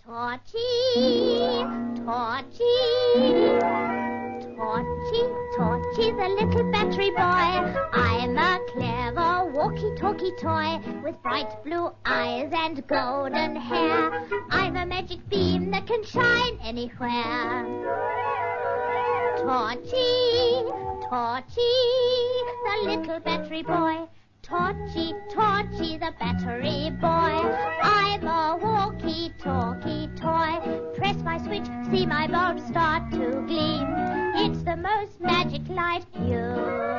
Torchy, Torchy, Torchy, Torchy, the little battery boy. I'm a clever walkie-talkie toy with bright blue eyes and golden hair. I'm a magic beam that can shine anywhere. Torchy, Torchy, the little battery boy. Torchy, Torchy, the battery boy. I'm a walkie-talkie toy. Press my switch, see my bulb start to gleam. It's the most magic light you